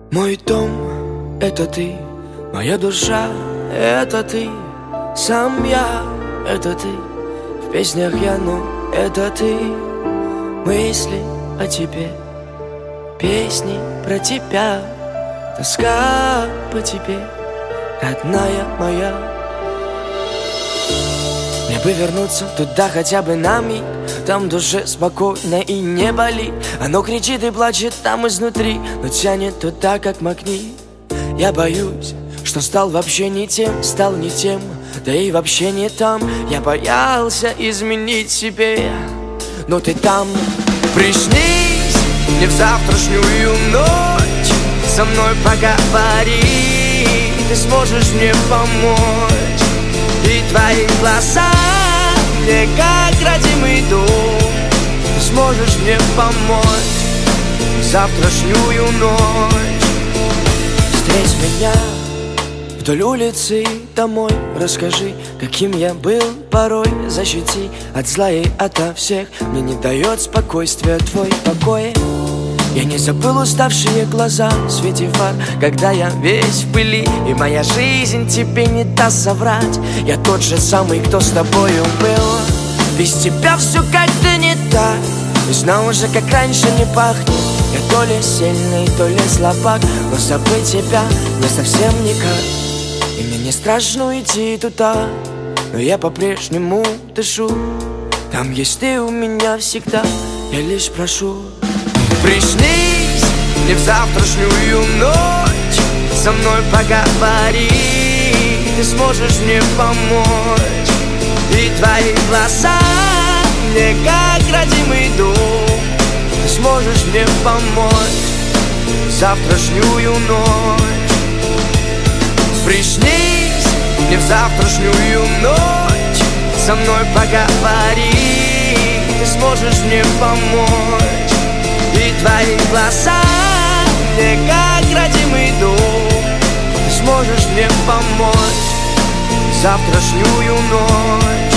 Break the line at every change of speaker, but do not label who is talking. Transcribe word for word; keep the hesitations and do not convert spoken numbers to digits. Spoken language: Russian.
Мой дом — это ты, моя душа — это ты, сам я — это ты, в песнях я, ну, это ты. Мысли о тебе, песни про тебя, тоска по тебе, родная моя. Мне бы вернуться туда хотя бы на миг, там в душе спокойно и не болит. Оно кричит и плачет там изнутри, но тянет туда, как магнит. Я боюсь, что стал вообще не тем, стал не тем, да и вообще не там. Я боялся изменить себе, но ты там. Приснись мне в завтрашнюю ночь, со мной поговори, ты сможешь мне помочь. И твои глаза мне как родимый дом, ты сможешь мне помочь в завтрашнюю ночь. Встреть меня вдоль улицы домой, расскажи, каким я был порой. Защити от зла и ото всех, мне не дает спокойствия твой покой. Я не забыл уставшие глаза в свете фар, когда я весь в пыли, и моя жизнь тебе не даст соврать. Я тот же самый, кто с тобою был. Без тебя все как-то не так, и снова же как раньше не пахнет. Я то ли сильный, то ли слабак, но забыть тебя не совсем никак. И мне не страшно уйти туда, но я по-прежнему дышу. Там есть ты у меня всегда, я лишь прошу. Приснись мне в завтрашнюю ночь, со мной поговори, ты сможешь мне помочь. И твои глаза мне как родимый дом, ты сможешь мне помочь в завтрашнюю ночь. Приснись мне в завтрашнюю ночь, со мной поговори, ты сможешь мне помочь. И твои глаза мне как родимый дом, ты сможешь мне помочь в завтрашнюю ночь.